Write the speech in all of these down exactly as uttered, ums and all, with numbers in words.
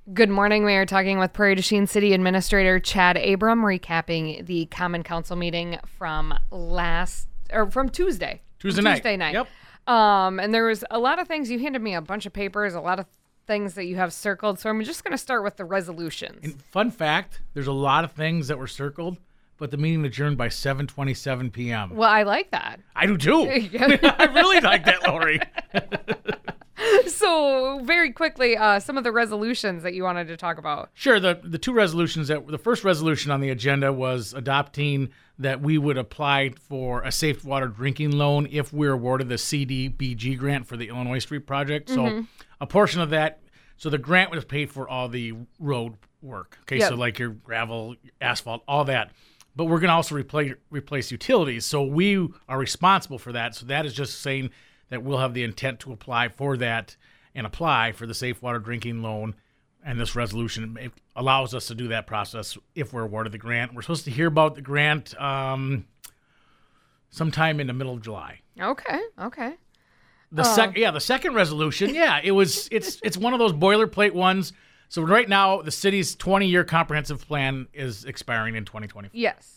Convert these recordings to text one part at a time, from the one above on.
Good morning. We are talking with Prairie du Chien City Administrator Chad Abram, recapping the Common Council meeting from last or from Tuesday. Tuesday night. Tuesday night. Yep. Um, and there was a lot of things. You handed me a bunch of papers, a lot of things that you have circled. So I'm just going to start with the resolutions. And fun fact: there's a lot of things that were circled, but the meeting adjourned by seven twenty-seven p.m. Well, I like that. I do too. I really like that, Lori. So very quickly, uh, some of the resolutions that you wanted to talk about. Sure. The the two resolutions that the first resolution on the agenda was adopting that we would apply for a safe water drinking loan if we're awarded the C D B G grant for the Illinois Street project. So mm-hmm. a portion of that, so the grant was paid for all the road work. Okay, yep. So like your gravel, asphalt, all that. But we're going to also replace replace utilities. So we are responsible for that. So that is just saying that we'll have the intent to apply for that and apply for the safe water drinking loan. And this resolution allows us to do that process if we're awarded the grant. We're supposed to hear about the grant um, sometime in the middle of July. Okay, okay. The uh, sec- yeah, the second resolution, yeah, it was it's it's one of those boilerplate ones. So right now, the city's twenty-year comprehensive plan is expiring in twenty twenty-four. Yes.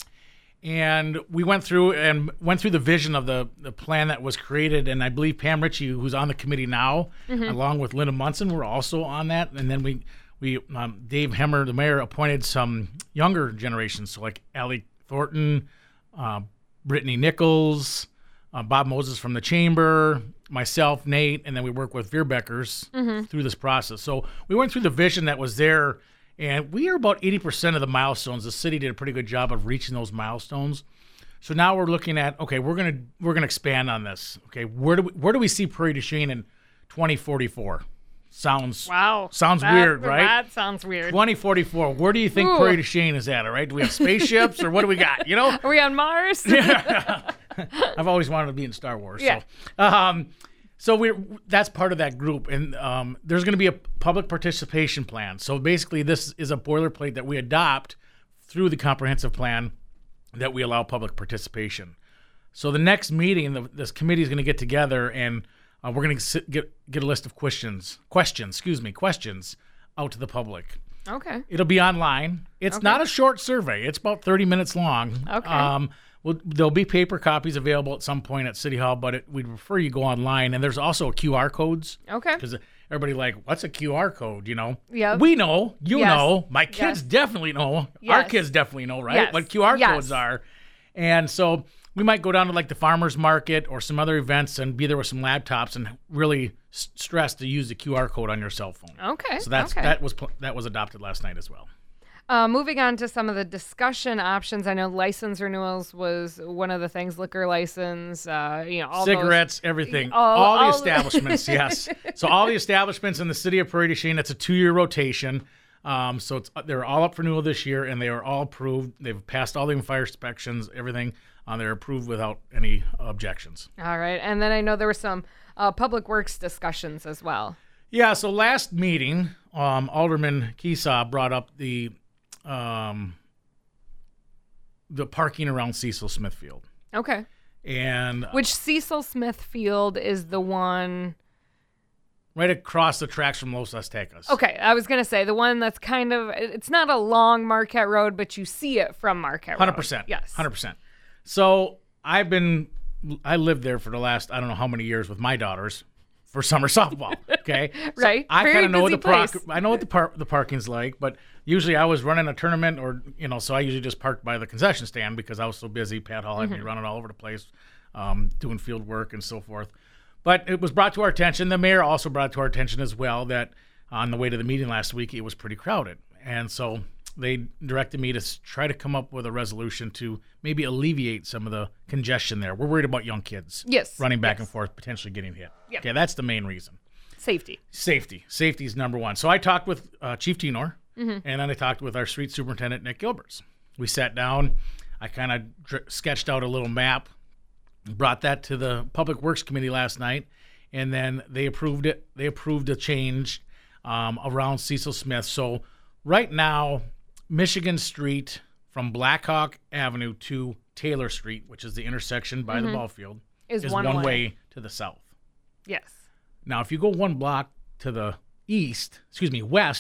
And we went through and went through the vision of the, the plan that was created, and I believe Pam Ritchie, who's on the committee now, mm-hmm. along with Linda Munson, were also on that. And then we, we um, Dave Hemmer, the mayor, appointed some younger generations, so like Allie Thornton, uh, Brittany Nichols, uh, Bob Moses from the chamber, myself, Nate, and then we work with Veerbeckers mm-hmm. through this process. So we went through the vision that was there. And we are about eighty percent of the milestones. The city did a pretty good job of reaching those milestones. So now we're looking at, okay, we're gonna we're gonna expand on this. Okay, where do we where do we see Prairie du Chien in twenty forty-four? Sounds wow. Sounds that, weird, right? That sounds weird. twenty forty-four. Where do you think Ooh. Prairie du Chien is at? All right, do we have spaceships or what do we got? You know, are we on Mars? Yeah. I've always wanted to be in Star Wars. Yeah. So, um, So we're that's part of that group, and um, there's going to be a public participation plan. So basically, this is a boilerplate that we adopt through the comprehensive plan that we allow public participation. So the next meeting, the, this committee is going to get together, and uh, we're going to get get a list of questions, questions, excuse me, questions out to the public. Okay. It'll be online. It's okay. not a short survey. It's about thirty minutes long. Okay. Um, Well, there'll be paper copies available at some point at City Hall, but it, we'd prefer you go online. And there's also Q R codes. Okay. Because everybody like, what's a Q R code, you know? Yeah. We know. You yes. know. My kids yes. definitely know. Yes. Our kids definitely know, right? Yes. What Q R yes. codes are. And so we might go down to like the farmer's market or some other events and be there with some laptops and really s- stress to use the Q R code on your cell phone. Okay. So that's okay. that was pl- that was adopted last night as well. Uh, moving on to some of the discussion options, I know license renewals was one of the things. Liquor license, uh, you know, all cigarettes, those, everything, all, all the all establishments. Yes, so all the establishments in the city of Prairie du Chien. It's a two-year rotation. Um, so it's they're all up for renewal this year, and they are all approved. They've passed all the fire inspections, everything. Um, they're approved without any objections. All right, and then I know there were some uh, public works discussions as well. Yeah. So last meeting, um, Alderman Keesaw brought up the. Um, the parking around Cecil Smithfield. Okay. And which Cecil Smithfield is the one right across the tracks from Los Aztecas. Okay, I was gonna say the one that's kind of it's not a long Marquette Road, but you see it from Marquette Road. one hundred percent. Yes. one hundred percent. So I've been I lived there for the last I don't know how many years with my daughters. For summer softball, okay, so right? I kind of know what the park. I know what the par- the parking's like, but usually I was running a tournament, or you know, so I usually just parked by the concession stand because I was so busy. Pat Hall had mm-hmm. me running all over the place, um, doing field work and so forth. But it was brought to our attention. The mayor also brought it to our attention as well that on the way to the meeting last week, it was pretty crowded, and so they directed me to try to come up with a resolution to maybe alleviate some of the congestion there. We're worried about young kids. Yes. Running back yes. and forth, potentially getting hit. Yep. Okay, that's the main reason. Safety. Safety. Safety is number one. So I talked with uh, Chief Tenor, mm-hmm. and then I talked with our street superintendent, Nick Gilberts. We sat down. I kind of dr- sketched out a little map, brought that to the Public Works Committee last night, and then they approved it. They approved a change um, around Cecil Smith. So right now, Michigan Street from Blackhawk Avenue to Taylor Street, which is the intersection by mm-hmm. the ball field, is, is one, one way. way to the south. Yes. Now, if you go one block to the east, excuse me, west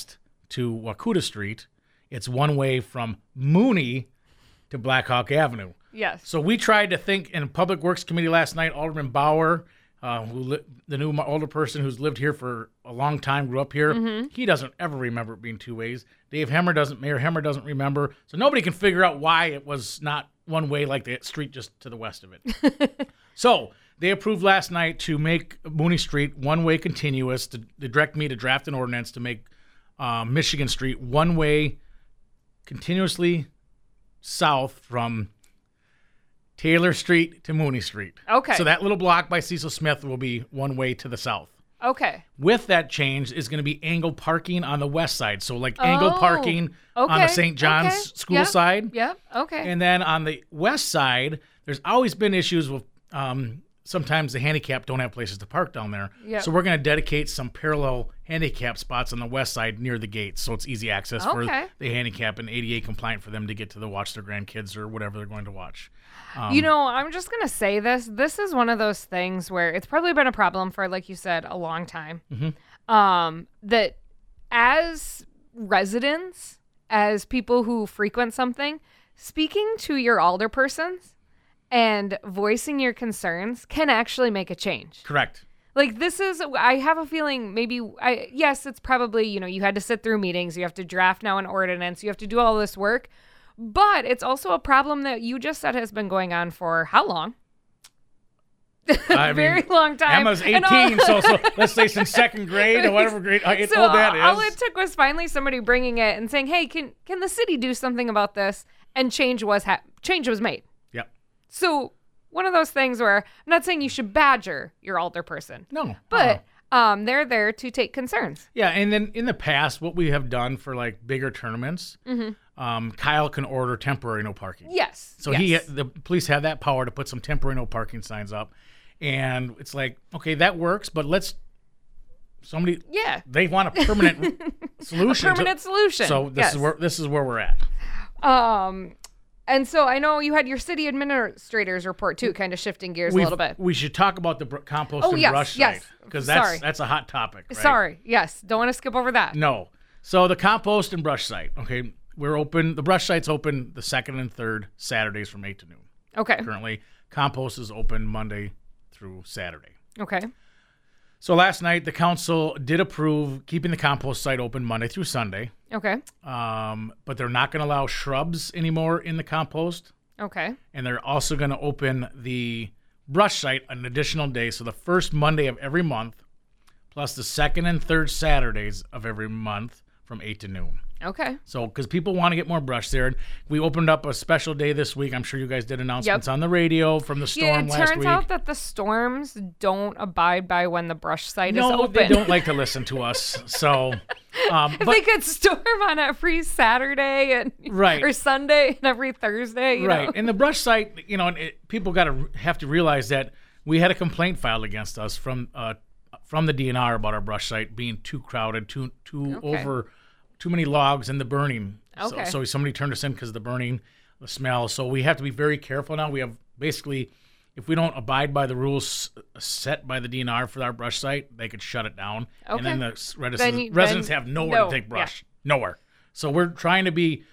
to Wakuta Street. It's one way from Mooney to Blackhawk Avenue. Yes. So we tried to think in Public Works Committee last night, Alderman Bauer, uh, who li- the new older person who's lived here for a long time, grew up here. Mm-hmm. He doesn't ever remember it being two ways. Dave Hemmer doesn't, Mayor Hemmer doesn't remember. So nobody can figure out why it was not one way like the street just to the west of it. So they approved last night to make Mooney Street one-way continuous, to, to direct me to draft an ordinance to make um, Michigan Street one-way continuously south from Taylor Street to Mooney Street. Okay. So that little block by Cecil Smith will be one way to the south. Okay. With that change is going to be angled parking on the west side. So like angled Oh, parking okay, on the Saint John's okay. school Yep, side. Yep. Okay. And then on the west side, there's always been issues with um, sometimes the handicapped don't have places to park down there. Yep. So we're going to dedicate some parallel handicap spots on the west side near the gates. So it's easy access Okay. for the handicap and A D A compliant for them to get to the watch their grandkids or whatever they're going to watch. Um, you know, I'm just going to say this. This is one of those things where it's probably been a problem for, like you said, a long time. Mm-hmm. Um, that as residents, as people who frequent something, speaking to your alderpersons and voicing your concerns can actually make a change. Correct. Like this is, I have a feeling maybe, I yes, it's probably, you know, you had to sit through meetings, you have to draft now an ordinance, you have to do all this work. But it's also a problem that you just said has been going on for how long? I Very mean, long time. Emma's And all- eighteen, so, so let's say since second grade or whatever grade uh, so old that is. all it took was finally somebody bringing it and saying, "Hey, can can the city do something about this?" And change was ha- change was made. Yep. So one of those things where I'm not saying you should badger your alderperson, No. but uh-uh. um, they're there to take concerns. Yeah, and then in the past, what we have done for like bigger tournaments, um, Kyle can order temporary no parking. Yes. So yes. he, the police have that power to put some temporary no parking signs up, and it's like, okay, that works, but let's somebody. Yeah. They want a permanent solution. A permanent to, solution. So this yes. is where this is where we're at. Um, and so I know you had your city administrators report too, kind of shifting gears We've- a little bit. We should talk about the br- compost Oh, and yes, brush yes. site because that's Sorry. that's a hot topic. Right? Sorry. Yes. Don't want to skip over that. No. So the compost and brush site. Okay, we're open. The brush site's open the second and third Saturdays from eight to noon. Okay. Currently, compost is open Monday through Saturday. Okay. So last night, the council did approve keeping the compost site open Monday through Sunday, Okay. um, but they're not going to allow shrubs anymore in the compost, Okay. and they're also going to open the brush site an additional day. So the first Monday of every month, plus the second and third Saturdays of every month from eight to noon. Okay. So, because people want to get more brush there, we opened up a special day this week. I'm sure you guys did announcements on the radio from the storm Yeah, it last turns week. out that the storms don't abide by when the brush site is no, open. they don't like to listen to us. So, um, If but they could storm on every Saturday and Right. or Sunday and every Thursday, you right, know? and the brush site, you know, it, people got to have to realize that we had a complaint filed against us from uh, from the D N R about our brush site being too crowded, too too Okay. over. Too many logs and the burning. Okay. So, so somebody turned us in because of the burning, the smell. So we have to be very careful now. We have basically, if we don't abide by the rules set by the D N R for our brush site, they could shut it down. And then Okay. the s- residents, Then you- residents then- have nowhere no, to take brush. Nowhere. So we're trying to be,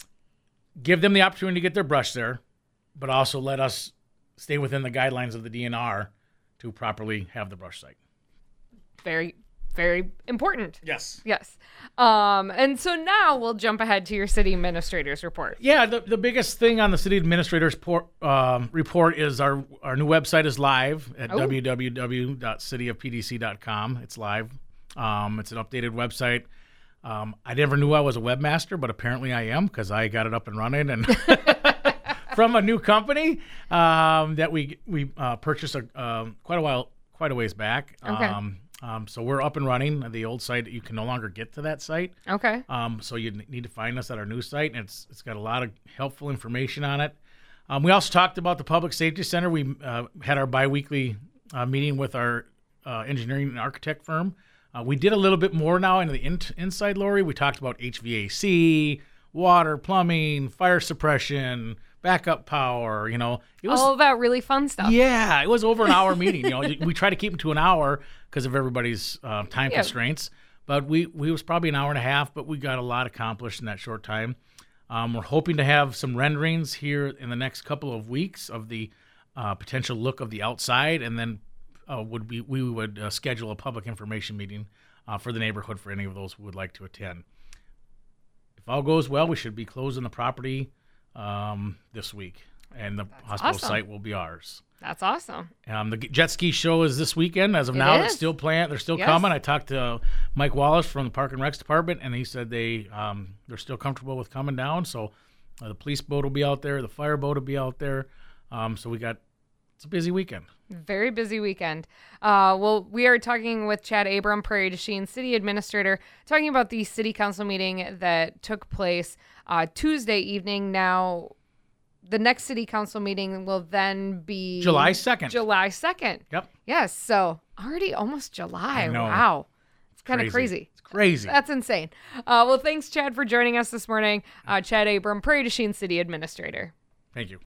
give them the opportunity to get their brush there, but also let us stay within the guidelines of the D N R to properly have the brush site. Very, very important. Yes. Yes. Um, and so now we'll jump ahead to your city administrator's report. Yeah, the, the biggest thing on the city administrator's por- um, report is our our new website is live at Oh. w w w dot city of p d c dot com. It's live. Um, it's an updated website. Um, I never knew I was a webmaster, but apparently I am because I got it up and running and from a new company um, that we we uh, purchased a, um, quite a while, quite a ways back. Okay. Um, um, so we're up and running. The old site, you can no longer get to that site. Okay. Um, so you n- need to find us at our new site, and it's it's got a lot of helpful information on it. Um, we also talked about the Public Safety Center. We uh, had our biweekly uh, meeting with our uh, engineering and architect firm. Uh, we did a little bit more now into the in- inside, Lori. We talked about H V A C, water, plumbing, fire suppression, backup power. You know, it was All of that really fun stuff. yeah, it was over an hour meeting. You know, we try to keep them to an hour because of everybody's uh, time Yeah. constraints. but we, we was probably an hour and a half, but we got a lot accomplished in that short time. Um, we're hoping to have some renderings here in the next couple of weeks of the uh, potential look of the outside, and then uh, would be we would uh, schedule a public information meeting uh, for the neighborhood for any of those who would like to attend. If all goes well, we should be closing the property um, this week, and the That's hospital awesome. site will be ours. That's awesome. Um, the jet ski show is this weekend. As of It now, is. it's still planned. They're still Yes. coming. I talked to Mike Wallace from the Park and Recs department, and he said they um, they're still comfortable with coming down. So uh, the police boat will be out there, the fire boat will be out there. Um, so we got it's a busy weekend. Very busy weekend. Uh, well, we are talking with Chad Abram, Prairie du Chien City Administrator, talking about the City Council meeting that took place uh, Tuesday evening. Now, the next City Council meeting will then be July second. July second. Yep. Yes. So already almost July. I know. Wow. It's kind of Crazy. crazy. It's crazy. That's insane. Uh, well, thanks, Chad, for joining us this morning. Uh, Chad Abram, Prairie du Chien City Administrator. Thank you.